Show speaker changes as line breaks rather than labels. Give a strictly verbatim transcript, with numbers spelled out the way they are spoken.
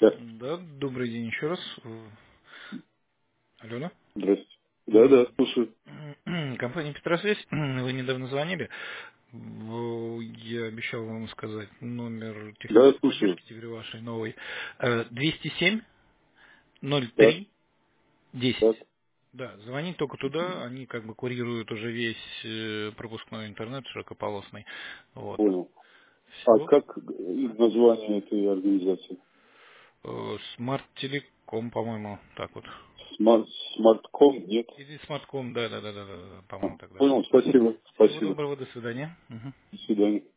Да.
Да, добрый день еще раз. Алло, алло.
Здрасте. Да, да, слушаю.
Компания Петросвязь, вы недавно звонили. В- Я обещал вам сказать номер
Да,
технической
слушаю.
поддержки теперь вашей новой. Э, двести семь ноль
Так,
три десять.
так,
Да, звонить только туда, они как бы курируют уже весь э, пропускной интернет широкополосный. Вот.
понял. А
Все.
как название этой организации?
Смарт Телеком, по-моему, так вот.
Смарт, смартком? Нет.
Или смартком, да, да, да, да, да,
А,
по-моему, тогда.
понял, спасибо.
Всего
Спасибо.
доброго, до свидания. Мгм.
До свидания.